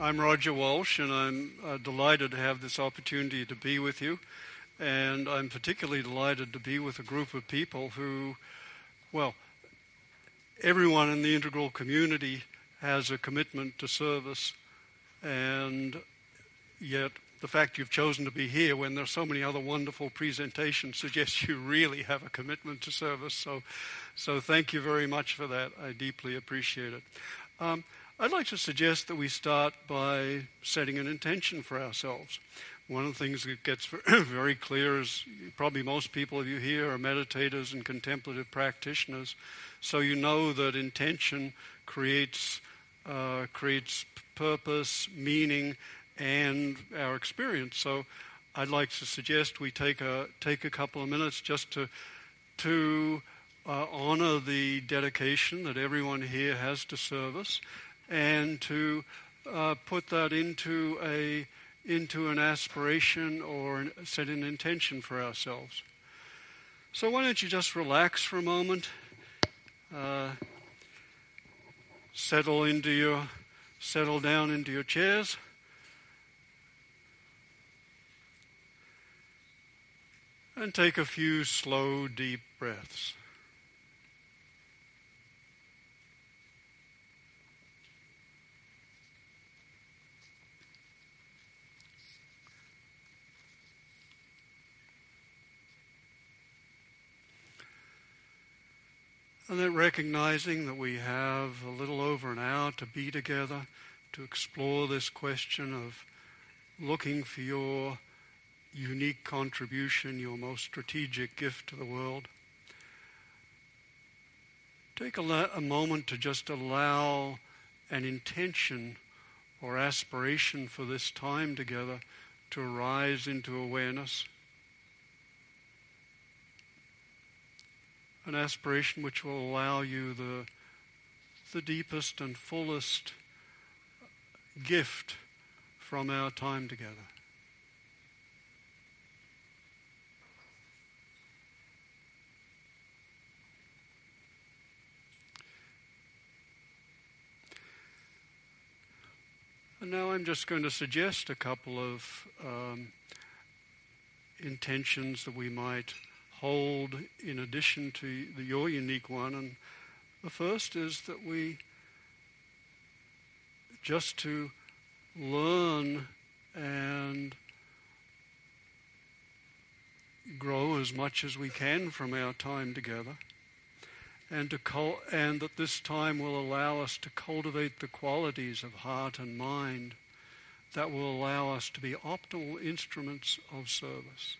I'm Roger Walsh, and I'm delighted to have this opportunity to be with you. And I'm particularly delighted to be with a group of people who, well, everyone in the integral community has a commitment to service, and yet the fact you've chosen to be here when there are so many other wonderful presentations suggests you really have a commitment to service. So thank you very much for that. I deeply appreciate it. I'd like to suggest that we start by setting an intention for ourselves. One of the things that gets very clear is probably most people of you here are meditators and contemplative practitioners, so you know that intention creates purpose, meaning, and our experience. So I'd like to suggest we take a couple of minutes just to honor the dedication that everyone here has to service, and to put that into an aspiration or set an intention for ourselves. So why don't you just relax for a moment, settle down into your chairs, and take a few slow, deep breaths. And then recognizing that we have a little over an hour to be together to explore this question of looking for your unique contribution, your most strategic gift to the world. Take a moment to just allow an intention or aspiration for this time together to arise into awareness. An aspiration which will allow you the deepest and fullest gift from our time together. And now I'm just going to suggest a couple of intentions that we might hold in addition to your unique one. And the first is that we just to learn and grow as much as we can from our time together, and that this time will allow us to cultivate the qualities of heart and mind that will allow us to be optimal instruments of service.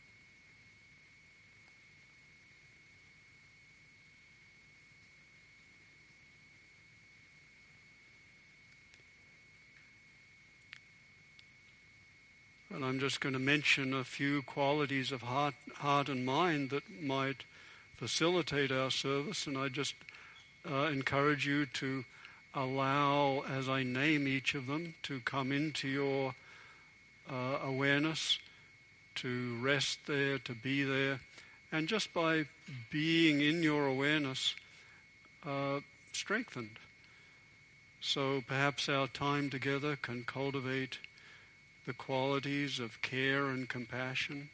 And I'm just going to mention a few qualities of heart and mind that might facilitate our service, and I just encourage you to allow, as I name each of them, to come into your awareness, to rest there, to be there, and just by being in your awareness, strengthened. So perhaps our time together can cultivate the qualities of care and compassion.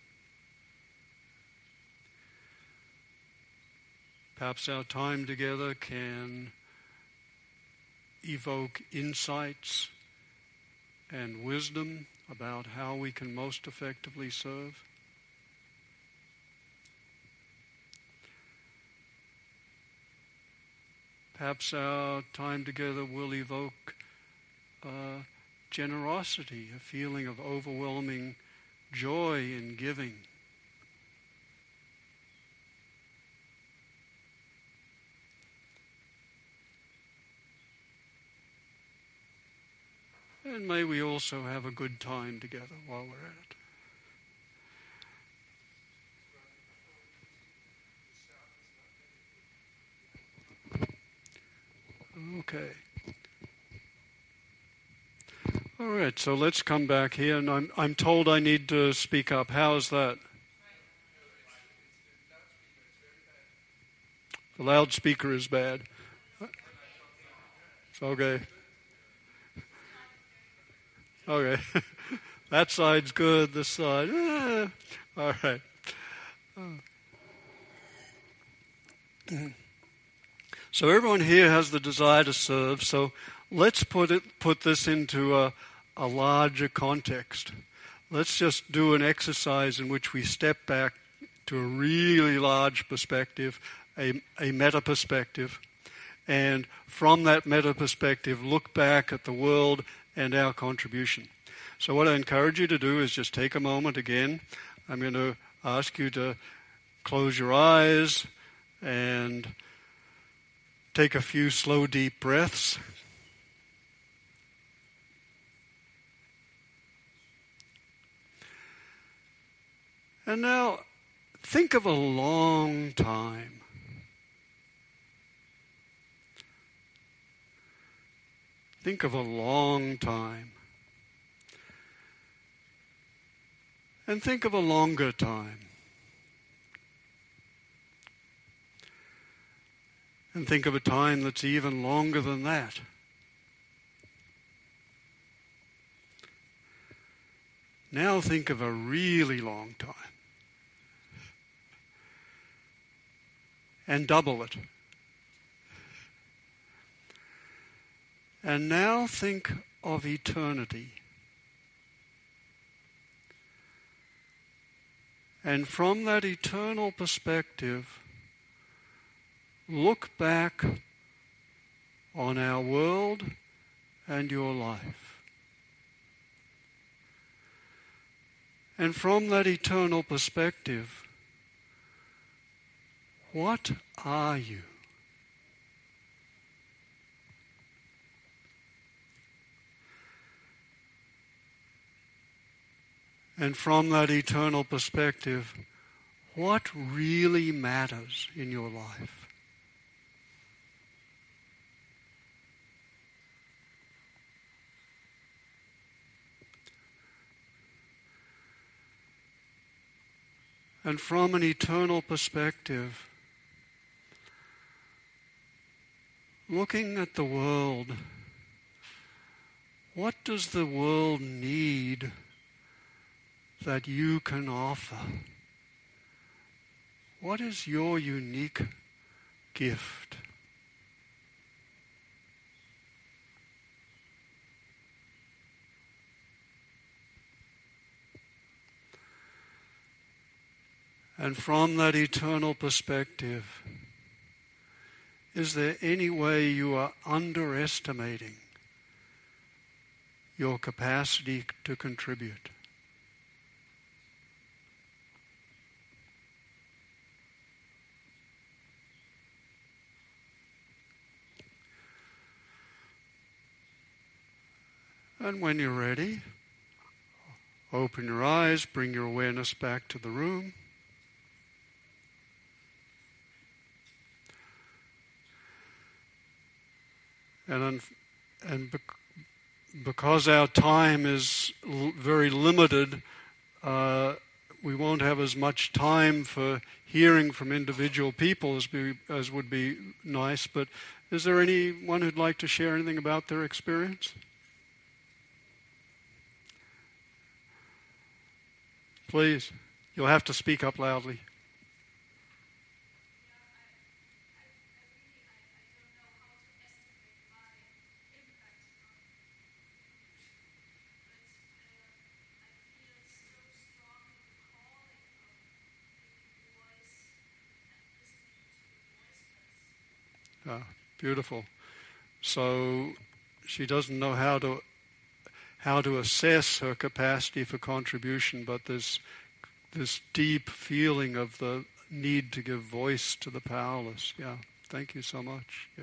Perhaps our time together can evoke insights and wisdom about how we can most effectively serve. Perhaps our time together will evoke generosity, a feeling of overwhelming joy in giving. And may we also have a good time together while we're at it. Okay. All right, so let's come back here, and I'm told I need to speak up. How is that? The loudspeaker is bad. It's okay. Okay. That side's good, this side. All right. So everyone here has the desire to serve, so let's put this into a larger context. Let's just do an exercise in which we step back to a really large perspective, a meta perspective, and from that meta perspective look back at the world and our contribution. So what I encourage you to do is just take a moment again. I'm going to ask you to close your eyes and take a few slow, deep breaths. And now think of a long time. Think of a long time. And think of a longer time. And think of a time that's even longer than that. Now think of a really long time. And double it. And now think of eternity. And from that eternal perspective, look back on our world and your life. And from that eternal perspective, what are you? And from that eternal perspective, what really matters in your life? And from an eternal perspective, looking at the world, what does the world need that you can offer? What is your unique gift? And from that eternal perspective, is there any way you are underestimating your capacity to contribute? And when you're ready, open your eyes, bring your awareness back to the room. Because our time is very limited, we won't have as much time for hearing from individual people as would be nice. But is there anyone who'd like to share anything about their experience? Please, you'll have to speak up loudly. Beautiful. So she doesn't know how to assess her capacity for contribution, but this deep feeling of the need to give voice to the powerless. Yeah, thank you so much. Yeah.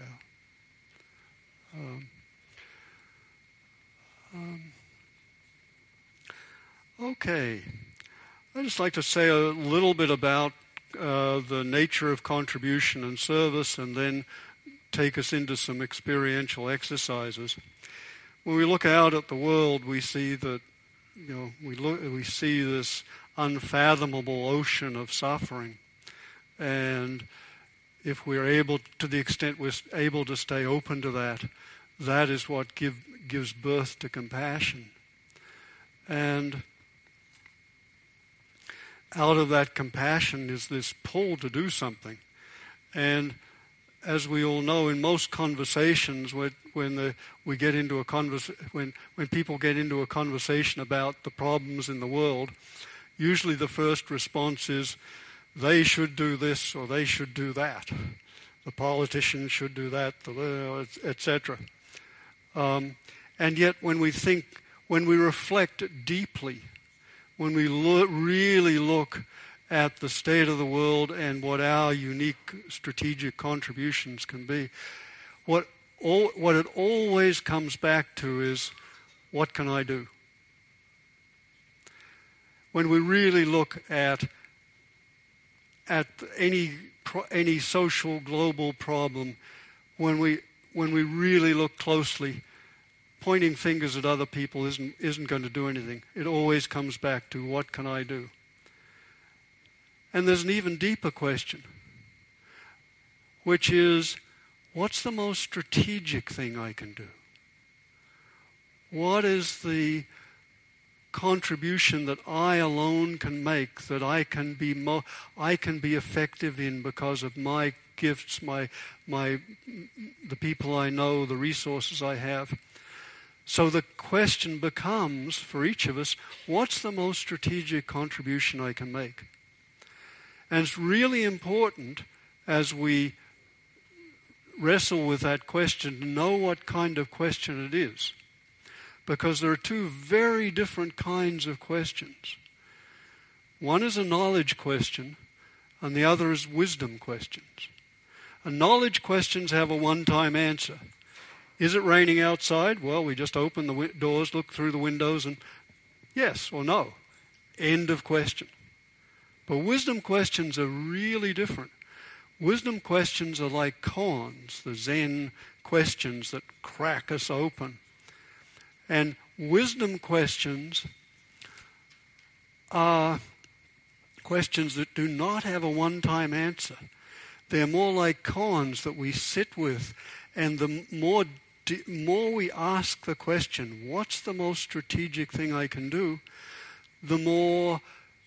Okay. I'd just like to say a little bit about the nature of contribution and service, and then take us into some experiential exercises. When we look out at the world, we see that, we see this unfathomable ocean of suffering, and if we're able, to the extent we're able to stay open to that, that is what gives birth to compassion. And out of that compassion is this pull to do something. And as we all know, in most conversations, when people get into a conversation about the problems in the world, usually the first response is, they should do this or they should do that. The politicians should do that, etc. And yet when we reflect deeply, when we really look at the state of the world and what our unique strategic contributions can be, what it always comes back to is, what can I do? When we really look at any social global problem, when we really look closely, pointing fingers at other people isn't going to do anything. It always comes back to, what can I do? And there's an even deeper question, which is, what's the most strategic thing I can do? What is the contribution that I alone can make, that I can be effective in because of my gifts, the people I know, the resources I have? So the question becomes, for each of us, what's the most strategic contribution I can make? And it's really important, as we wrestle with that question, to know what kind of question it is. Because there are two very different kinds of questions. One is a knowledge question, and the other is wisdom questions. And knowledge questions have a one-time answer. Is it raining outside? Well, we just open the doors, look through the windows, and yes or no. End of question. But wisdom questions are really different. Wisdom questions are like koans, the Zen questions that crack us open. And wisdom questions are questions that do not have a one-time answer. They're more like koans that we sit with, and the more we ask the question, what's the most strategic thing I can do, the more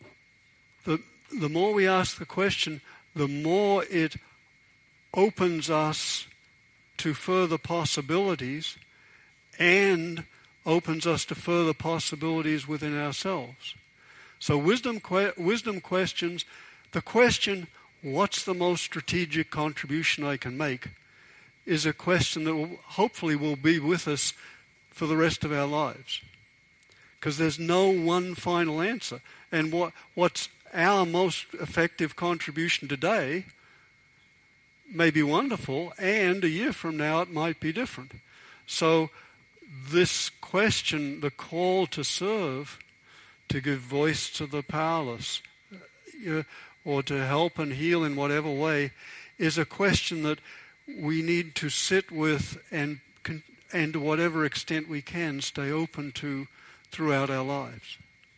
we ask the question, the more it opens us to further possibilities and opens us to further possibilities within ourselves. So wisdom questions, the question, what's the most strategic contribution I can make, is a question that hopefully will be with us for the rest of our lives. Because there's no one final answer. And what's our most effective contribution today may be wonderful, and a year from now it might be different. So this question, the call to serve, to give voice to the powerless, or to help and heal in whatever way, is a question that we need to sit with and to whatever extent we can stay open to throughout our lives.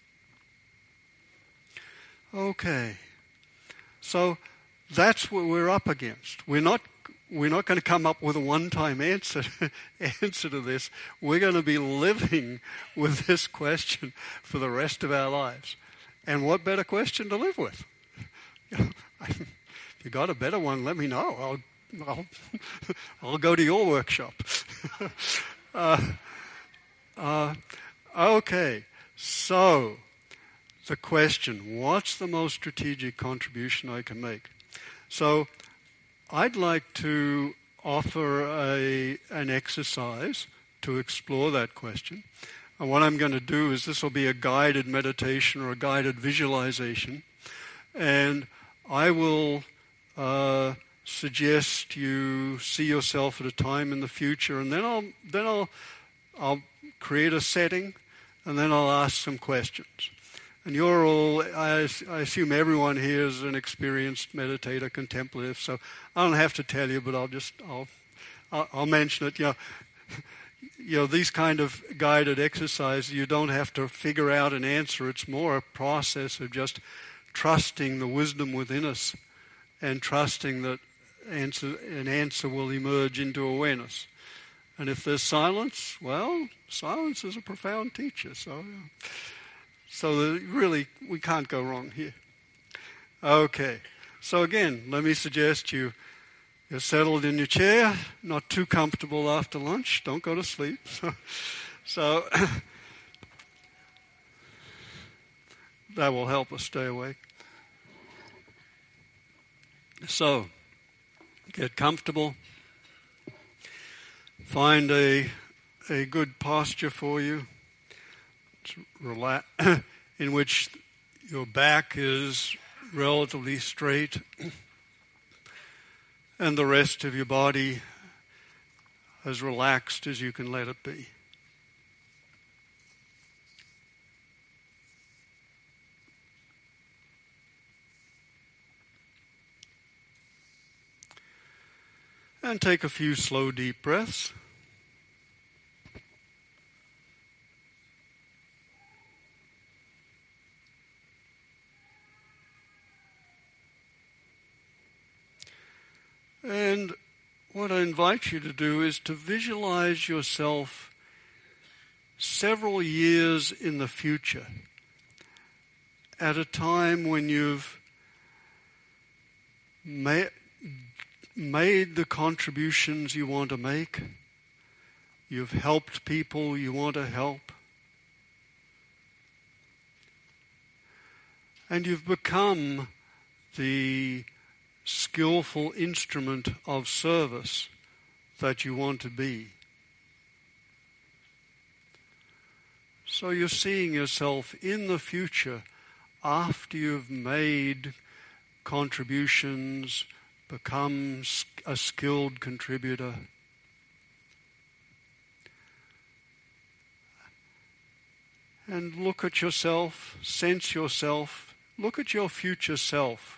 Okay, so that's what we're up against. We're not going to come up with a one-time answer to this. We're going to be living with this question for the rest of our lives. And what better question to live with? If you got a better one, let me know. I'll go to your workshop. Okay, so the question, what's the most strategic contribution I can make? So I'd like to offer an exercise to explore that question. And what I'm going to do is, this will be a guided meditation or a guided visualization. And I will suggest you see yourself at a time in the future, and then I'll create a setting, and then I'll ask some questions. And you're all, I assume everyone here is an experienced meditator, contemplative, so I don't have to tell you, but I'll mention it. You know, these kind of guided exercises, you don't have to figure out an answer. It's more a process of just trusting the wisdom within us and trusting that an answer will emerge into awareness. And if there's silence, well, silence is a profound teacher. So really, we can't go wrong here. Okay. So again, let me suggest you're settled in your chair, not too comfortable after lunch. Don't go to sleep. So that will help us stay awake. So get comfortable. Find a good posture for you, in which your back is relatively straight and the rest of your body as relaxed as you can let it be. And take a few slow, deep breaths. And what I invite you to do is to visualize yourself several years in the future, at a time when you've made the contributions you want to make, you've helped people you want to help, and you've become the skillful instrument of service that you want to be. So you're seeing yourself in the future after you've made contributions, become a skilled contributor. And look at yourself, sense yourself, look at your future self.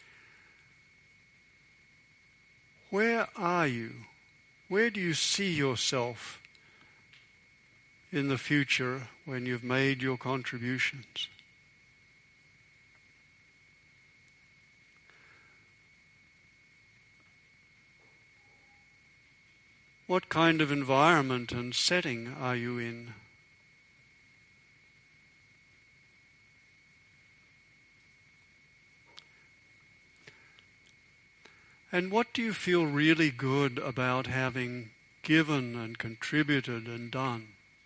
Where are you? Where do you see yourself in the future when you've made your contributions? What kind of environment and setting are you in? And what do you feel really good about having given and contributed and done?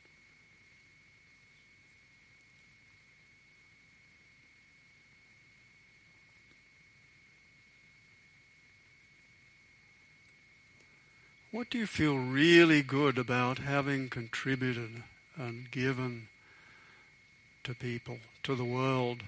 What do you feel really good about having contributed and given to people, to the world?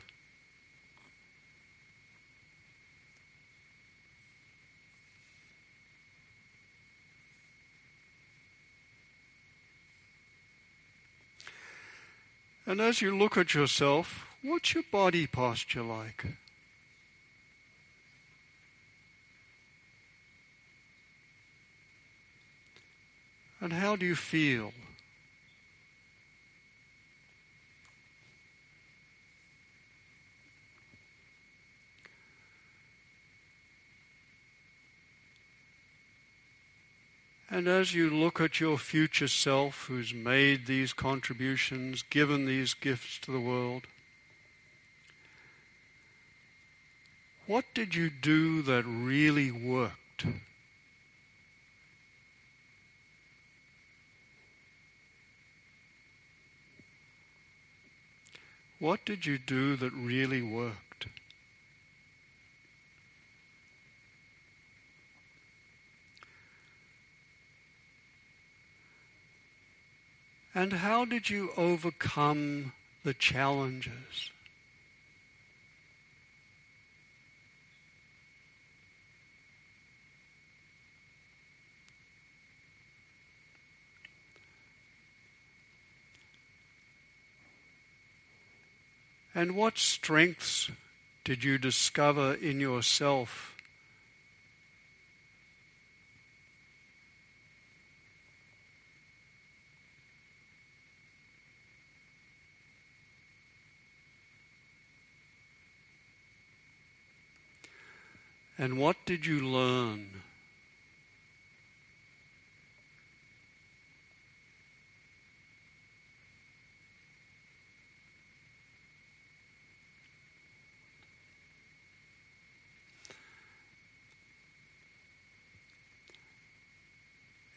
And as you look at yourself, what's your body posture like? And how do you feel? And as you look at your future self who's made these contributions, given these gifts to the world, what did you do that really worked? What did you do that really worked? And how did you overcome the challenges? And what strengths did you discover in yourself? And what did you learn?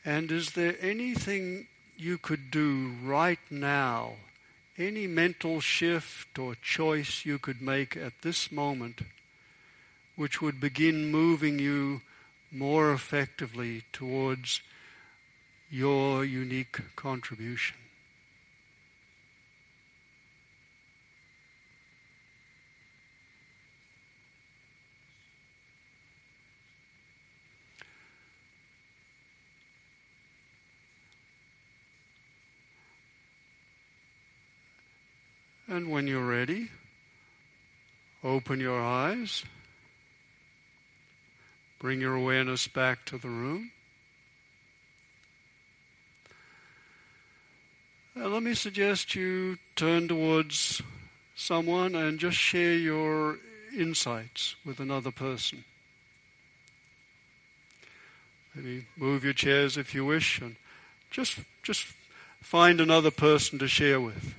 And is there anything you could do right now, any mental shift or choice you could make at this moment, which would begin moving you more effectively towards your unique contribution? And when you're ready, open your eyes, bring your awareness back to the room. And let me suggest you turn towards someone and just share your insights with another person. Maybe move your chairs if you wish, and just find another person to share with.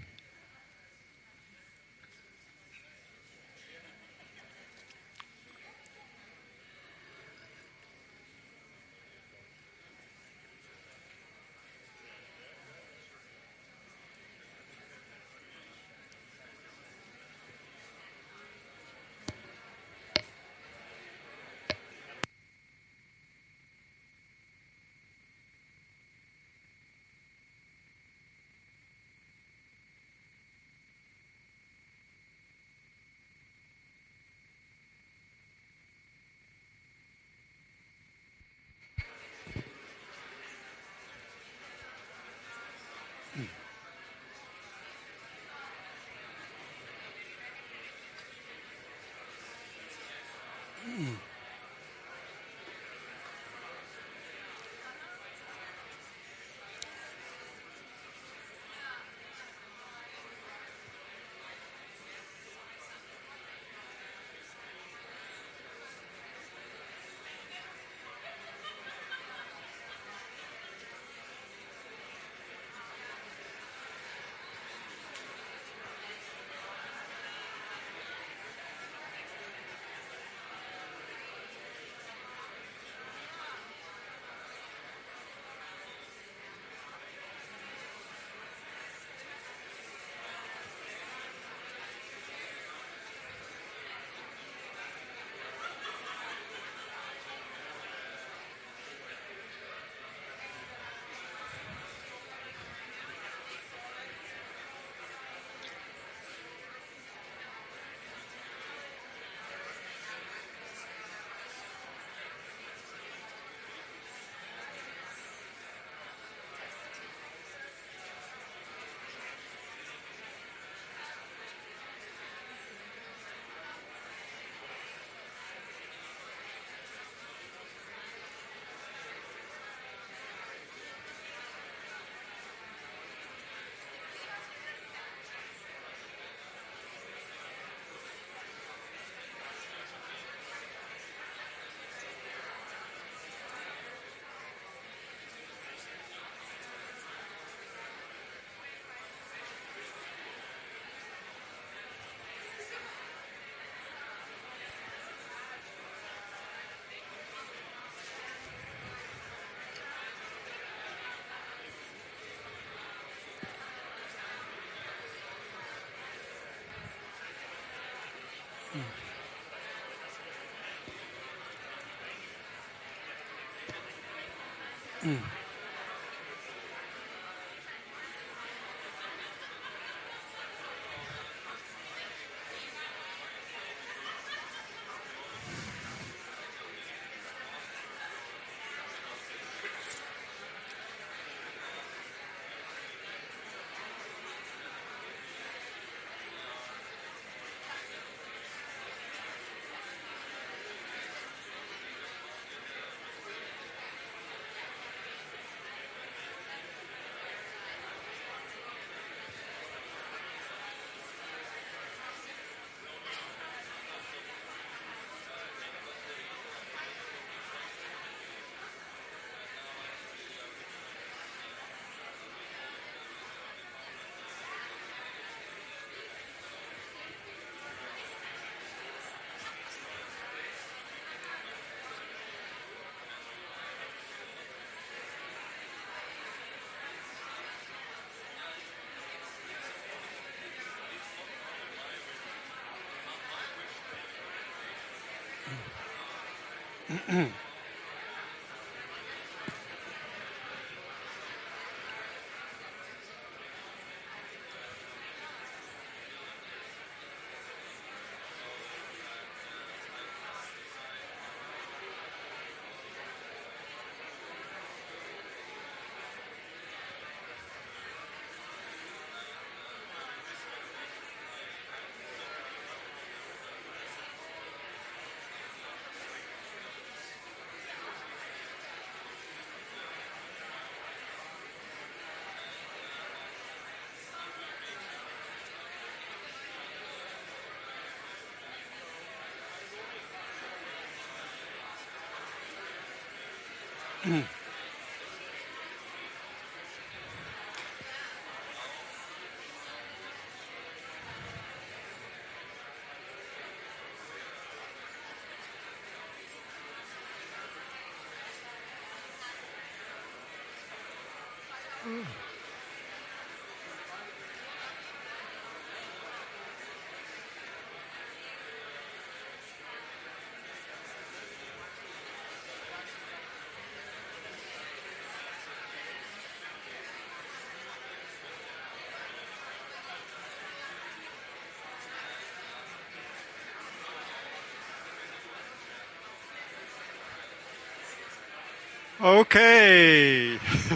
Okay.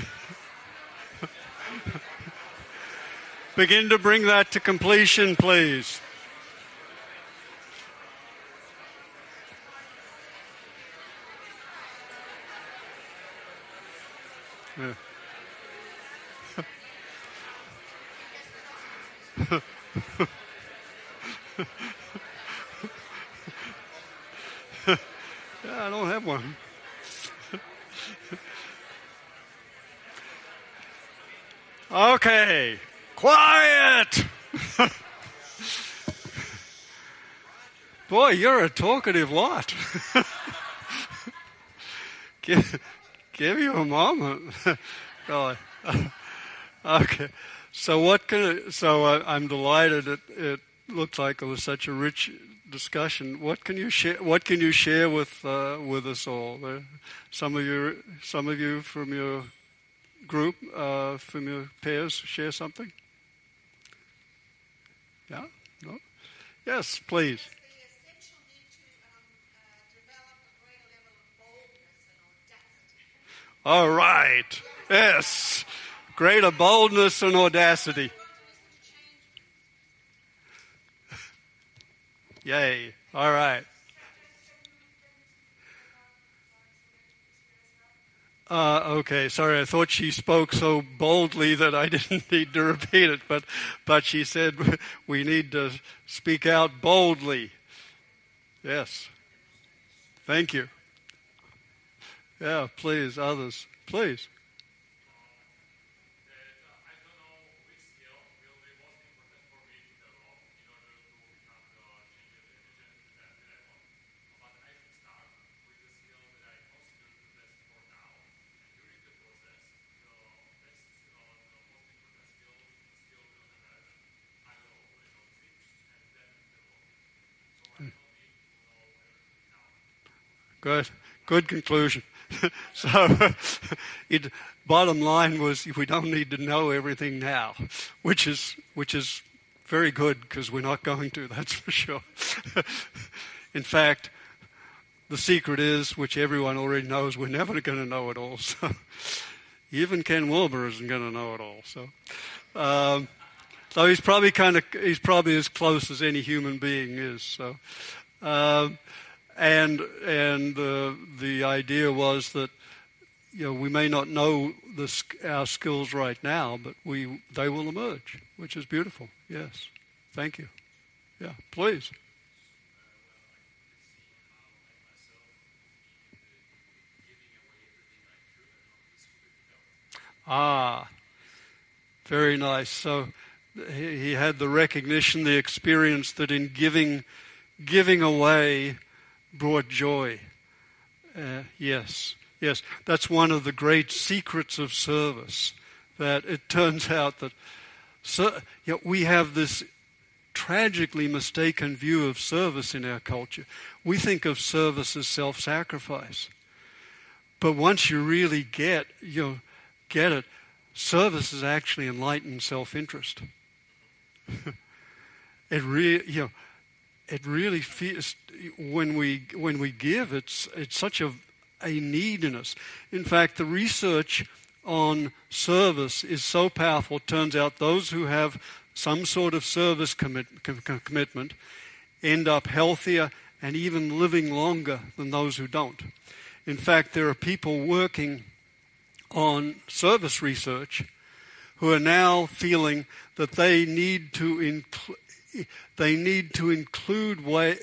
Begin to bring that to completion, please. Yeah. Yeah, I don't have one. Okay, quiet! Boy, you're a talkative lot. give you a moment. Really. Okay, so I'm delighted. It looked like it was such a rich discussion. What can you share? What can you share with us all? Some of you from your group, from your peers, share something? Yeah? No? Yes, please. All right. Yes. Greater boldness and audacity. Yay. All right. Okay, sorry, I thought she spoke so boldly that I didn't need to repeat it, but she said we need to speak out boldly. Yes. Thank you. Yeah, please, others. Please. Good conclusion. So, bottom line was we don't need to know everything now, which is very good because we're not going to. That's for sure. In fact, the secret is, which everyone already knows, we're never going to know it all. So, even Ken Wilber isn't going to know it all. So he's probably as close as any human being is. So. And the idea was that we may not know our skills right now, but they will emerge, which is beautiful. Yes, thank you. Yeah, please. Ah, very nice. So he had the recognition, the experience that in giving away brought joy. Yes, that's one of the great secrets of service, that it turns out that we have this tragically mistaken view of service in our culture. We think of service as self-sacrifice. But once you really get it, service is actually enlightened self-interest. It really feels, when we give, it's such a need in us. In fact, the research on service is so powerful. It turns out those who have some sort of service commitment end up healthier and even living longer than those who don't. In fact, there are people working on service research who are now feeling that they need to include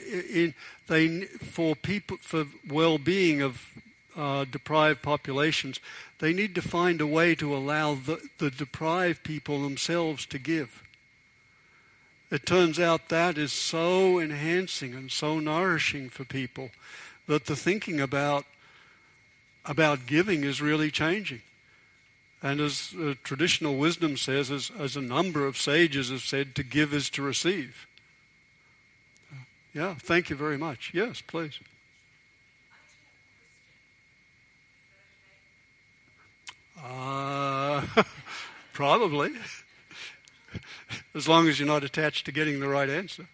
for well-being of deprived populations. They need to find a way to allow the deprived people themselves to give. It turns out that is so enhancing and so nourishing for people that the thinking about giving is really changing. And as traditional wisdom says, as a number of sages have said, to give is to receive. Yeah, thank you very much. Yes, please. Probably. As long as you're not attached to getting the right answer.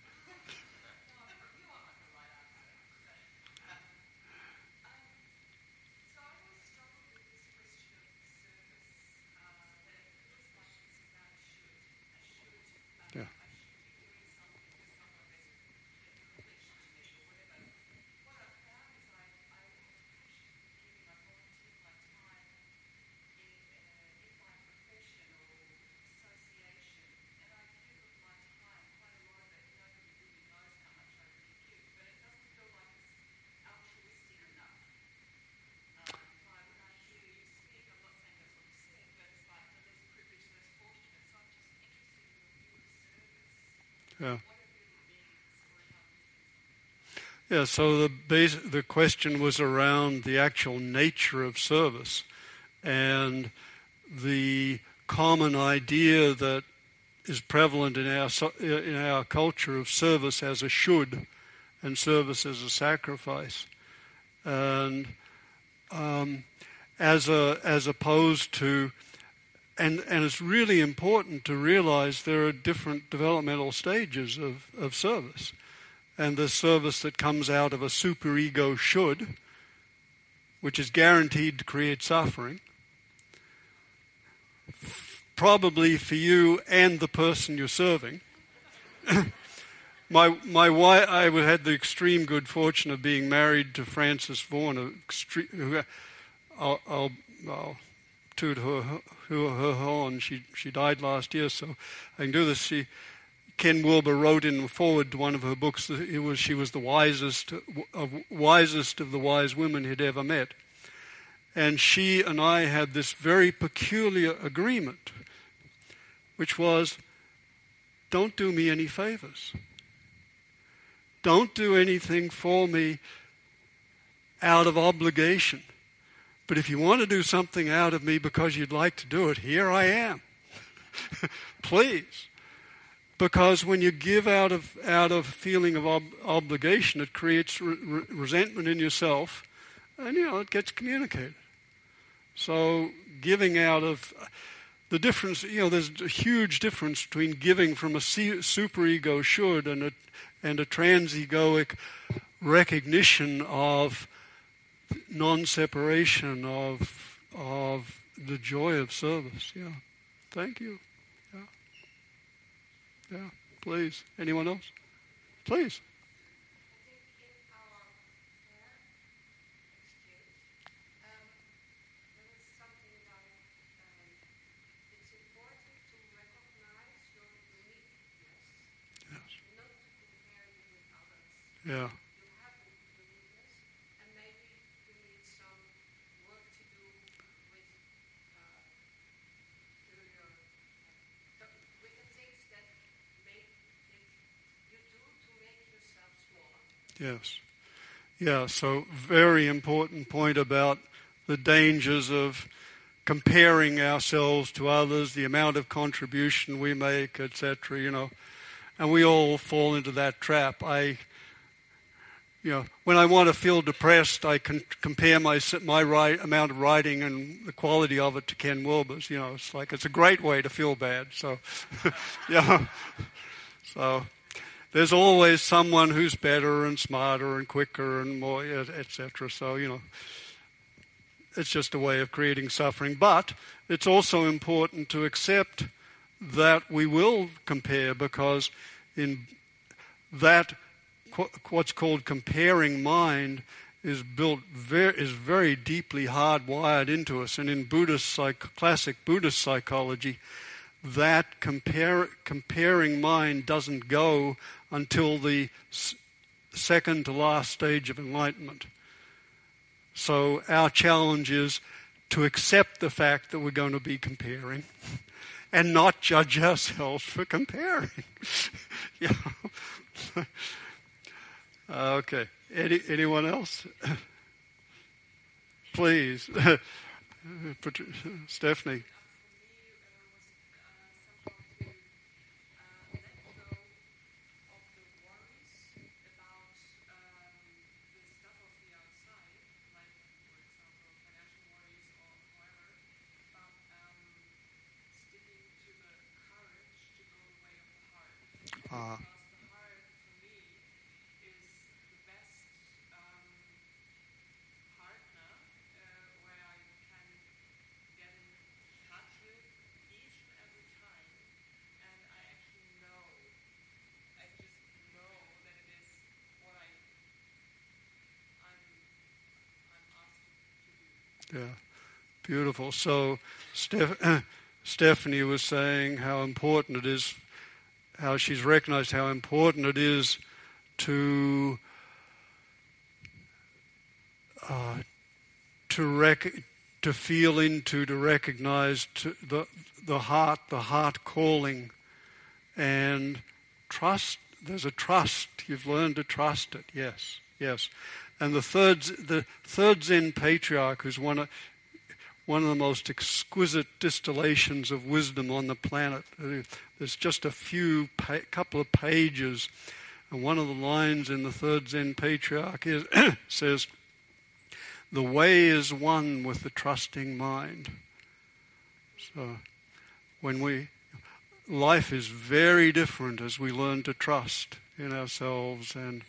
Yeah, so the question was around the actual nature of service and the common idea that is prevalent in our culture of service as a should and service as a sacrifice, and as opposed to, and it's really important to realize there are different developmental stages of service. And the service that comes out of a superego should, which is guaranteed to create suffering, probably for you and the person you're serving. My wife, I had the extreme good fortune of being married to Frances Vaughan, who I'll toot her horn. She died last year, so I can do this. Ken Wilber wrote in the foreword to one of her books that she was the wisest of the wise women he'd ever met. And she and I had this very peculiar agreement, which was, don't do me any favors. Don't do anything for me out of obligation. But if you want to do something out of me because you'd like to do it, here I am. Please. Because when you give out of a feeling of obligation, it creates resentment in yourself, and it gets communicated. So giving out of the difference, there's a huge difference between giving from a superego should and a transegoic recognition of non-separation of the joy of service. Yeah, thank you. Yeah, please. Anyone else? Please. Yeah. Yes. Yeah, so very important point about the dangers of comparing ourselves to others, the amount of contribution we make, etc., And we all fall into that trap. When I want to feel depressed, I can compare my amount of writing and the quality of it to Ken Wilber's. It's like it's a great way to feel bad. So, so there's always someone who's better and smarter and quicker and more, etc. So it's just a way of creating suffering. But it's also important to accept that we will compare, because in that what's called comparing mind is very deeply hardwired into us. And in classic Buddhist psychology, that comparing mind doesn't go until the second to last stage of enlightenment. So our challenge is to accept the fact that we're going to be comparing and not judge ourselves for comparing. Okay. Anyone else? Please. Stephanie. Yeah, beautiful. So Stephanie was saying how important it is, how she's recognized how important it is to feel into, to recognize the heart calling, and trust. There's a trust. You've learned to trust it. Yes. And the third Zen patriarch, who's one of the most exquisite distillations of wisdom on the planet. There's just a couple of pages, and one of the lines in the third Zen patriarch says, "The way is one with the trusting mind." So, life is very different as we learn to trust in ourselves and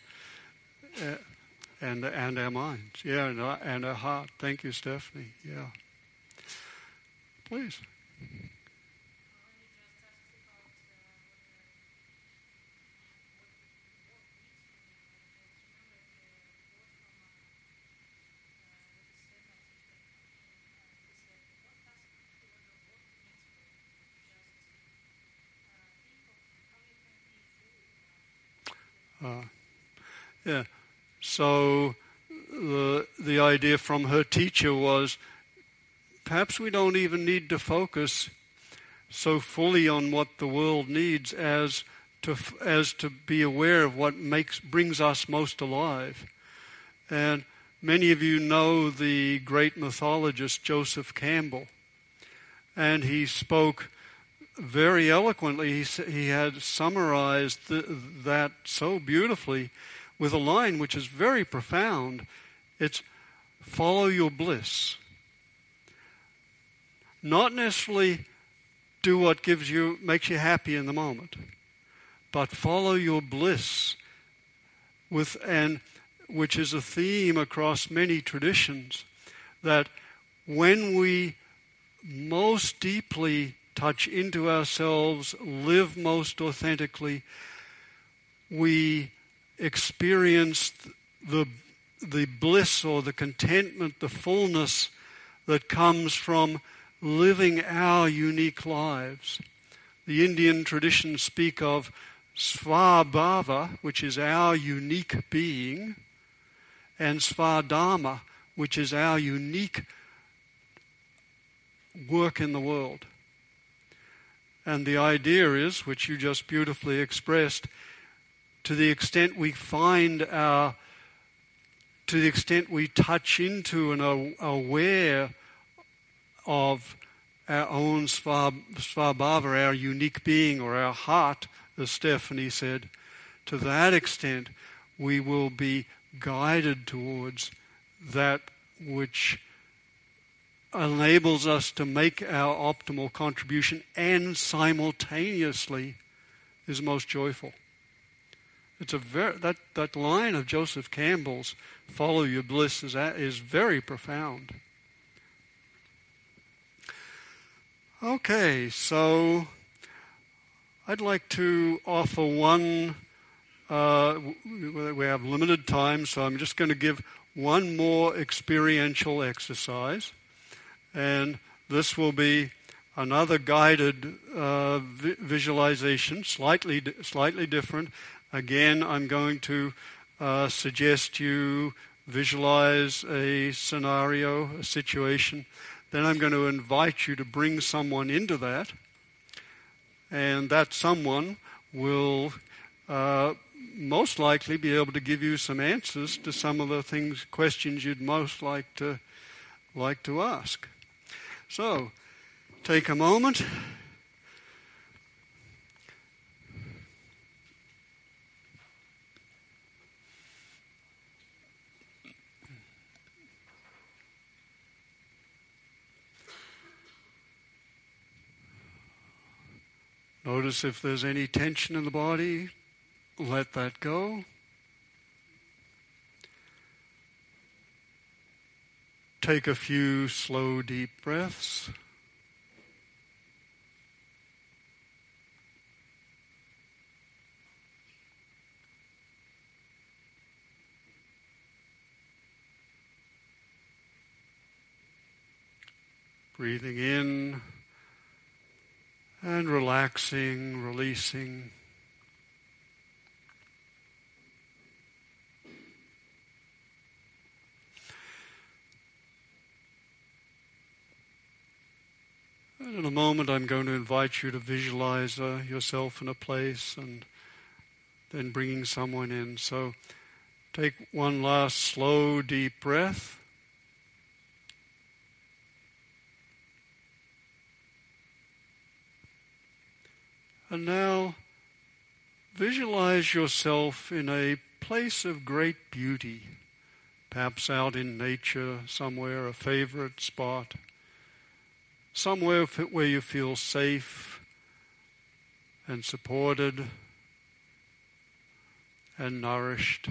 our minds, and our heart. Thank you, Stephanie. Yeah, please. Yeah. So the idea from her teacher was, perhaps we don't even need to focus so fully on what the world needs as to be aware of what brings us most alive. And many of you know the great mythologist Joseph Campbell, and he spoke very eloquently. He had summarized that so beautifully with a line which is very profound. It's follow your bliss. Not necessarily do what makes you happy in the moment, but follow your bliss, which is a theme across many traditions, that when we most deeply touch into ourselves, live most authentically, we experience the bliss or the contentment, the fullness that comes from living our unique lives. The Indian traditions speak of Svabhava, which is our unique being, and Svadharma, which is our unique work in the world. And the idea is, which you just beautifully expressed, to the extent we touch into and are aware of our own Svabhava, our unique being, or our heart, as Stephanie said, to that extent we will be guided towards that which enables us to make our optimal contribution and simultaneously is most joyful. It's that line of Joseph Campbell's, "Follow your bliss," is very profound. Okay, so I'd like to offer one. We have limited time, so I'm just going to give one more experiential exercise, and this will be another guided visualization, slightly different. Again, I'm going to suggest you visualize a scenario, a situation. Then I'm going to invite you to bring someone into that, and that someone will most likely be able to give you some answers to some of the questions you'd most like to ask. So, take a moment. Notice if there's any tension in the body, let that go. Take a few slow, deep breaths. Breathing in and relaxing, releasing. And in a moment I'm going to invite you to visualize yourself in a place and then bringing someone in. So take one last slow, deep breath. And now visualize yourself in a place of great beauty, perhaps out in nature somewhere, a favorite spot, somewhere where you feel safe and supported and nourished.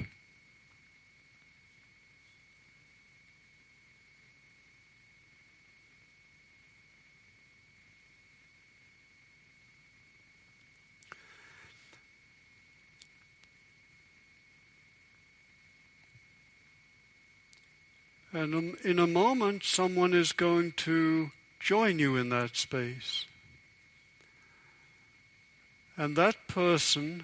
And in a moment, someone is going to join you in that space. And that person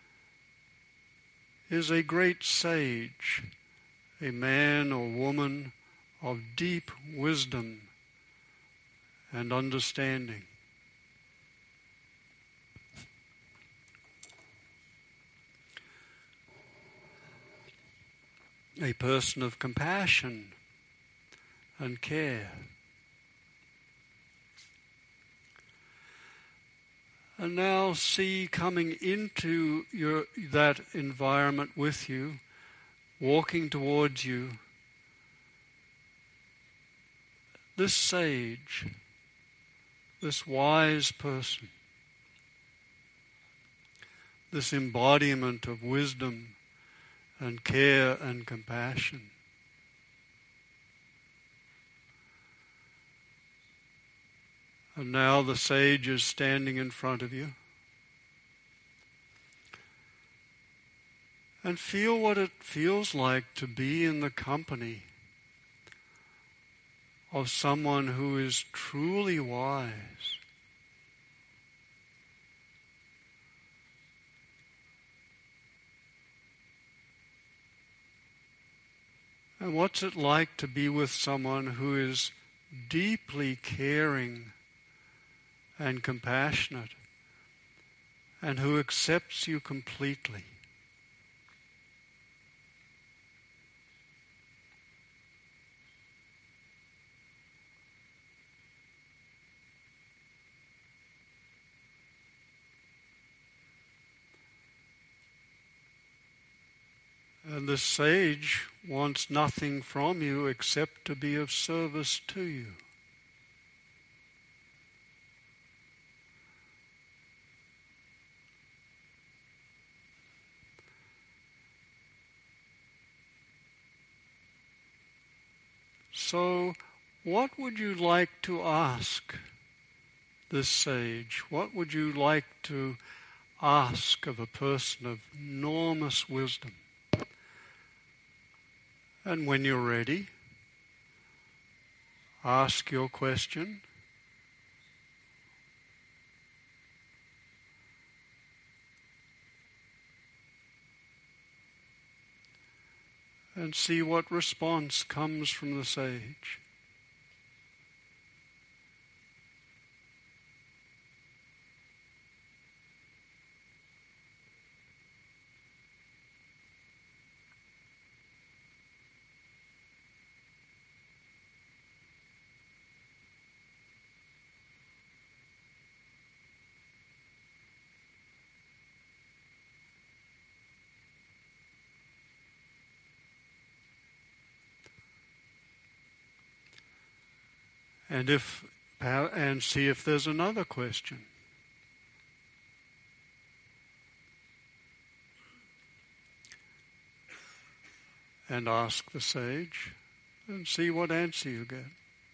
is a great sage, a man or woman of deep wisdom and understanding. A person of compassion and care. And now see coming into that environment with you, walking towards you, this sage, this wise person, this embodiment of wisdom and care and compassion. And now the sage is standing in front of you. And feel what it feels like to be in the company of someone who is truly wise. And what's it like to be with someone who is deeply caring and compassionate and who accepts you completely? And this sage wants nothing from you except to be of service to you. So, what would you like to ask this sage? What would you like to ask of a person of enormous wisdom? And when you're ready, ask your question. And see what response comes from the sage. And see if there's another question. And ask the sage and see what answer you get.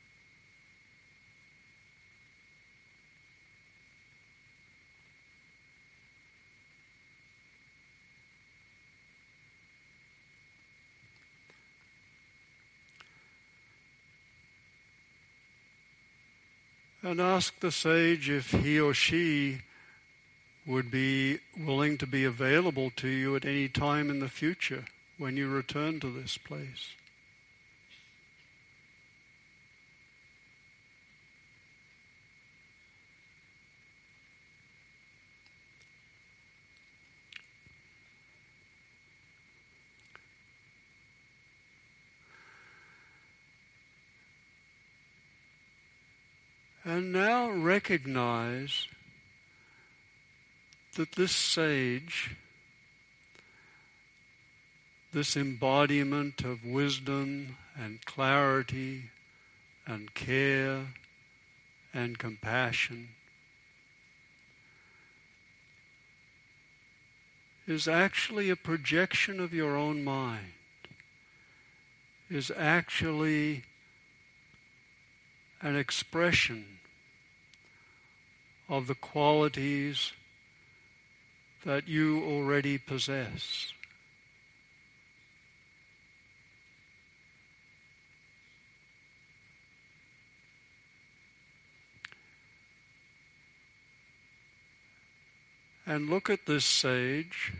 And ask the sage if he or she would be willing to be available to you at any time in the future when you return to this place. And now recognize that this sage, this embodiment of wisdom and clarity and care and compassion, is actually a projection of your own mind, is actually an expression of the qualities that you already possess. And look at this sage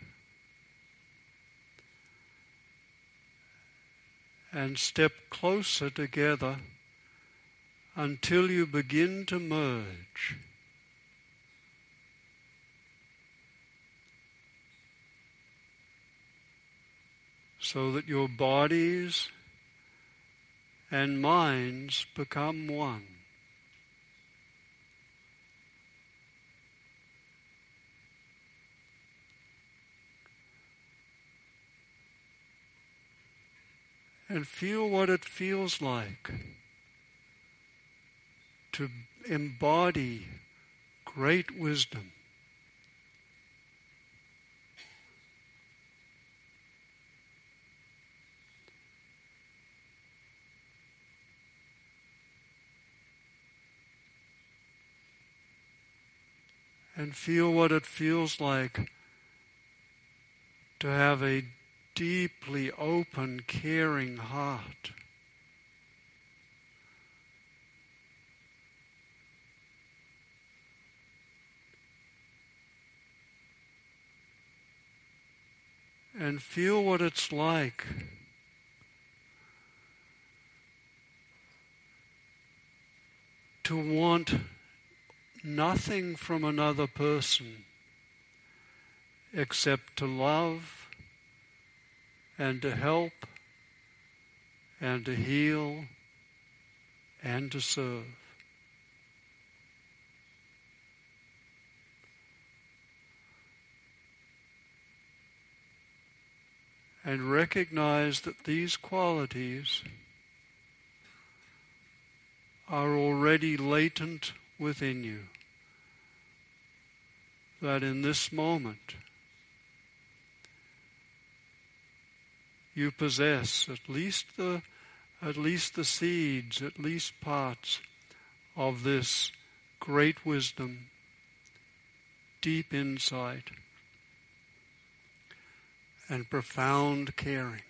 and step closer together until you begin to merge. So that your bodies and minds become one. And feel what it feels like to embody great wisdom. And feel what it feels like to have a deeply open, caring heart. And feel what it's like to want nothing from another person except to love and to help and to heal and to serve. and recognize that these qualities are already latent within you. That in this moment you possess at least the seeds, at least parts of this great wisdom, deep insight, and profound caring.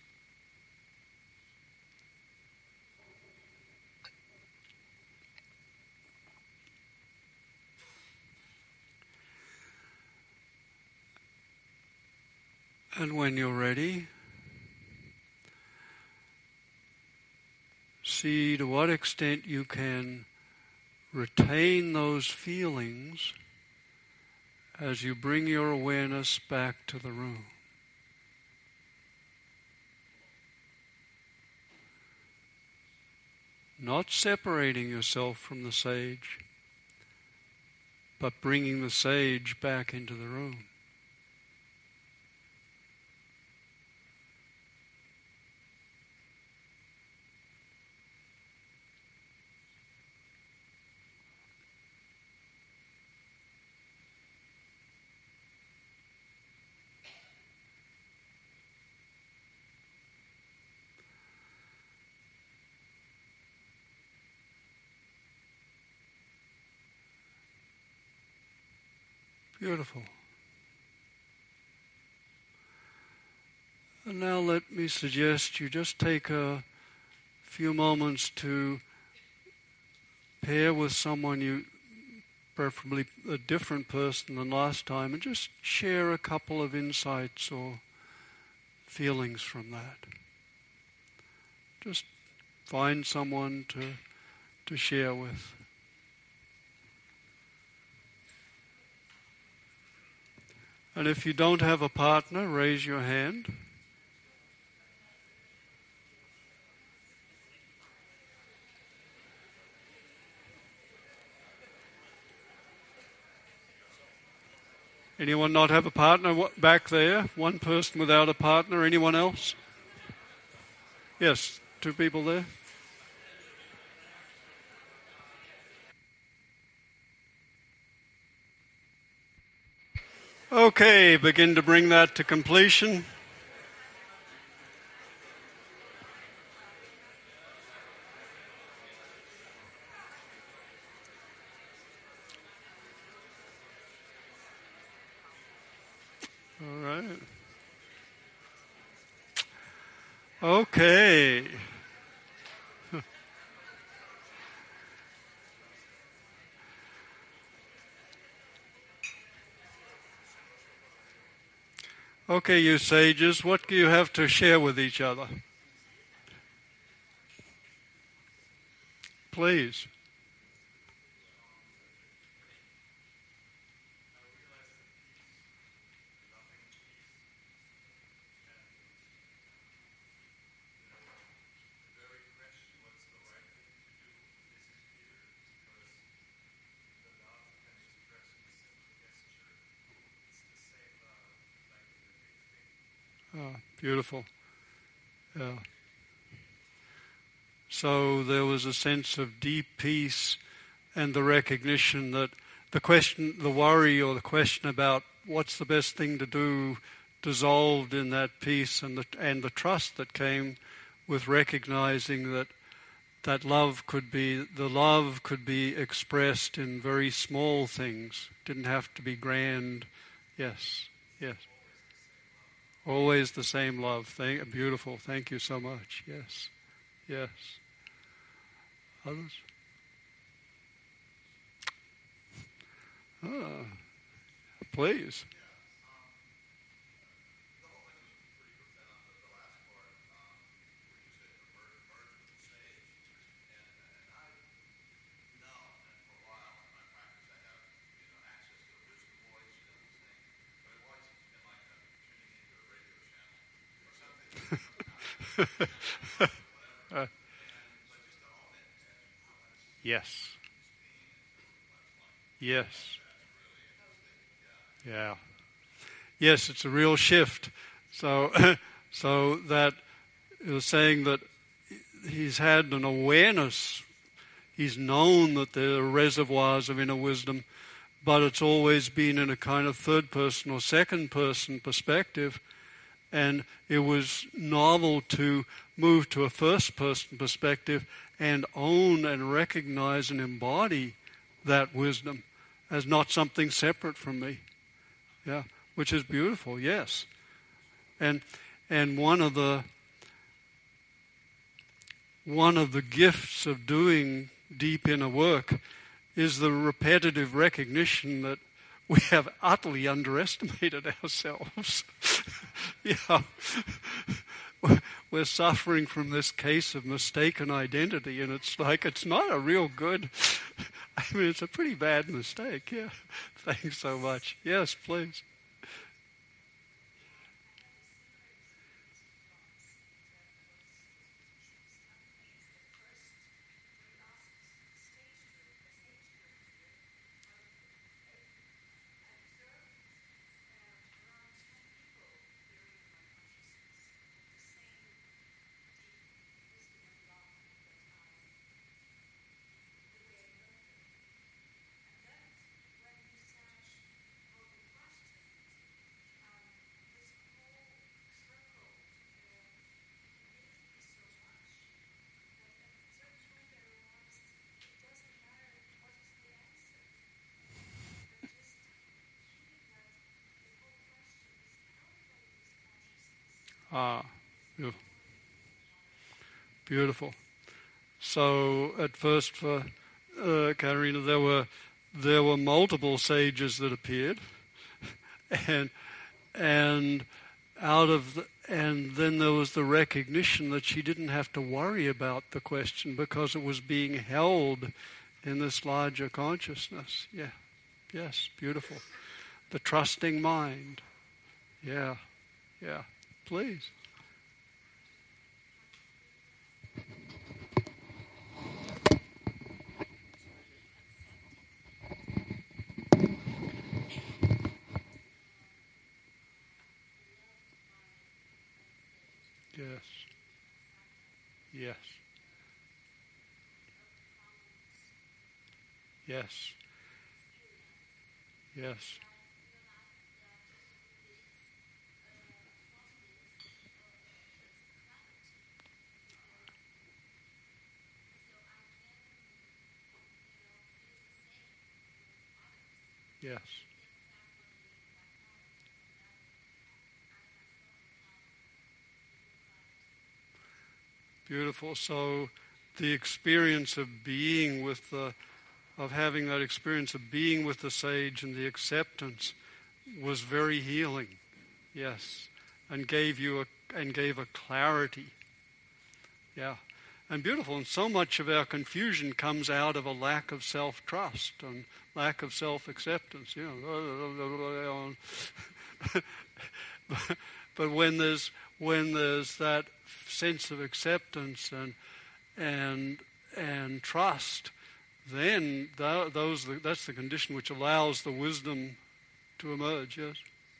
And when you're ready, see to what extent you can retain those feelings as you bring your awareness back to the room. Not separating yourself from the sage, but bringing the sage back into the room. Beautiful. And now let me suggest you just take a few moments to pair with someone you, preferably a different person than last time, and just share a couple of insights or feelings from that. Just find someone to share with. And if you don't have a partner, raise your hand. Anyone not have a partner back there? One person without a partner. Anyone else? Yes, two people there. Okay, begin to bring that to completion. All right. Okay. Okay, you sages, what do you have to share with each other? Please. Oh, beautiful. Yeah. So there was a sense of deep peace and the recognition that the worry or the question about what's the best thing to do dissolved in that peace, and the trust that came with recognizing that love could be expressed in very small things. Didn't have to be grand. Yes, yes. Always the same love. Beautiful. Thank you so much. Yes, yes. Others? Please. Yes. Yes. Yeah. Yes, it's a real shift. So So that it was saying that he's had an awareness, he's known that there are reservoirs of inner wisdom, but it's always been in a kind of third person or second person perspective, and it was novel to move to a first person perspective and own and recognize and embody that wisdom as not something separate from me. Yeah, which is beautiful, yes. And one of the gifts of doing deep inner work is the repetitive recognition that we have utterly underestimated ourselves. Yeah. We're suffering from this case of mistaken identity, and it's like it's not a real good, I mean, it's a pretty bad mistake. Yeah. Thanks so much. Yes, please. Ah, beautiful. Beautiful. So at first for Katarina, there were multiple sages that appeared, and and then there was the recognition that she didn't have to worry about the question because it was being held in this larger consciousness. Yeah. Yes. Beautiful. The trusting mind. Yeah. Yeah. Please. Yes. Yes. Yes. Yes. Yes. Beautiful. So the experience of being with of having that experience of being with the sage and the acceptance was very healing. Yes. And gave a clarity. Yeah. And beautiful. And so much of our confusion comes out of a lack of self-trust and lack of self-acceptance. You know. But when there's that sense of acceptance and trust, then that's the condition which allows the wisdom to emerge. Yes.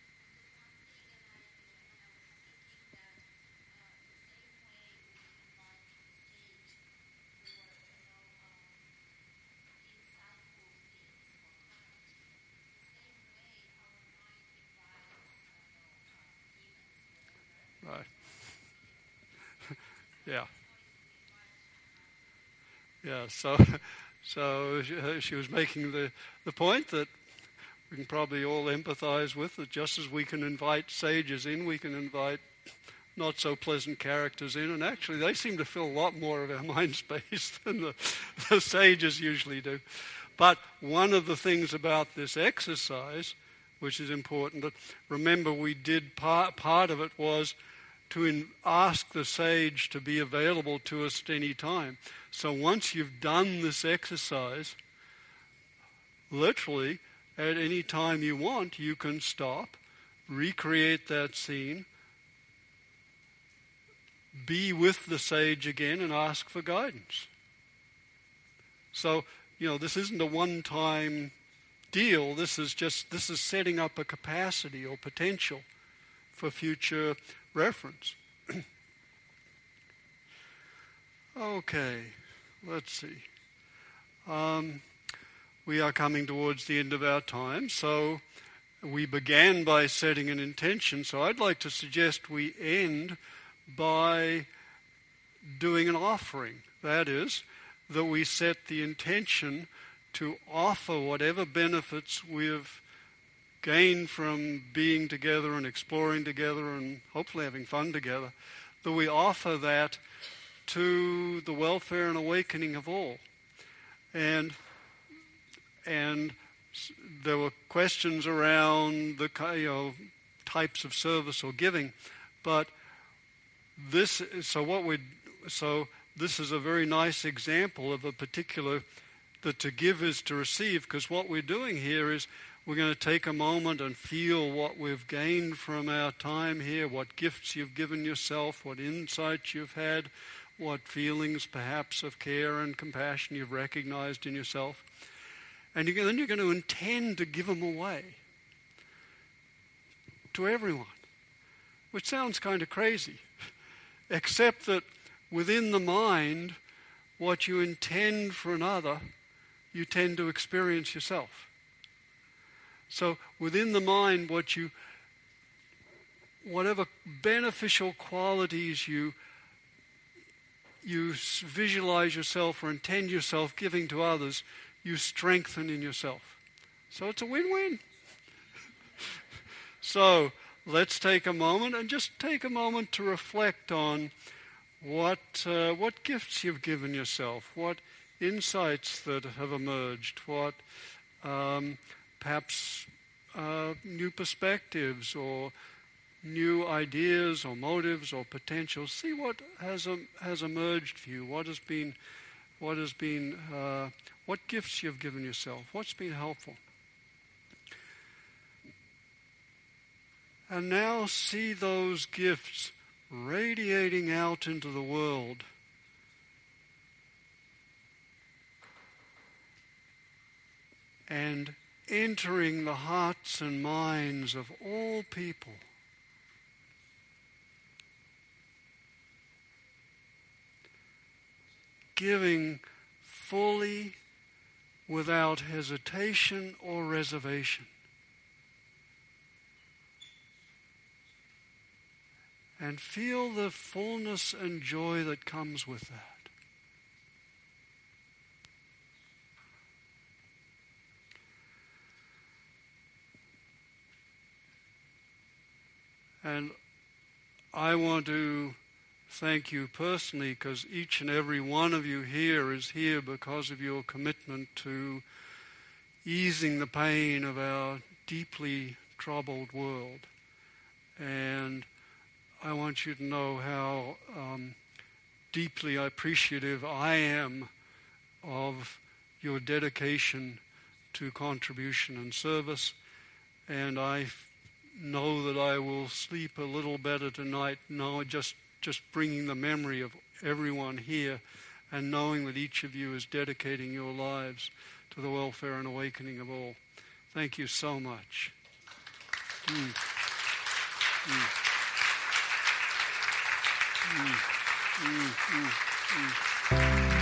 Right. Yeah. Yeah. So she was making the point that we can probably all empathize with, that just as we can invite sages in, we can invite not so pleasant characters in, and actually they seem to fill a lot more of our mind space than the sages usually do. But one of the things about this exercise, which is important, that remember we did part of it was to ask the sage to be available to us at any time. So once you've done this exercise, literally, at any time you want, you can stop, recreate that scene, be with the sage again and ask for guidance. So, this isn't a one-time deal. This is setting up a capacity or potential for future reference. Okay, let's see. We are coming towards the end of our time, so we began by setting an intention, so I'd like to suggest we end by doing an offering. That is, that we set the intention to offer whatever benefits we've gained from being together and exploring together and hopefully having fun together, that we offer that to the welfare and awakening of all. And there were questions around the types of service or giving, but this is a very nice example of a particular, that to give is to receive, because what we're doing here is we're going to take a moment and feel what we've gained from our time here, what gifts you've given yourself, what insights you've had, what feelings perhaps of care and compassion you've recognized in yourself. And then you're going to intend to give them away to everyone, which sounds kind of crazy, except that within the mind, what you intend for another, you tend to experience yourself. So within the mind, whatever beneficial qualities you visualize yourself or intend yourself giving to others, you strengthen in yourself. So it's a win-win. So let's take a moment and just take a moment to reflect on what gifts you've given yourself, what insights that have emerged, what perhaps new perspectives or new ideas or motives or potentials. See what has emerged for you. What gifts you've given yourself. What's been helpful. And now see those gifts radiating out into the world. And entering the hearts and minds of all people. Giving fully, without hesitation or reservation. And feel the fullness and joy that comes with that. And I want to thank you personally, because each and every one of you here is here because of your commitment to easing the pain of our deeply troubled world. And I want you to know how deeply appreciative I am of your dedication to contribution and service. And I know that I will sleep a little better tonight, just bringing the memory of everyone here and knowing that each of you is dedicating your lives to the welfare and awakening of all. Thank you so much. Mm.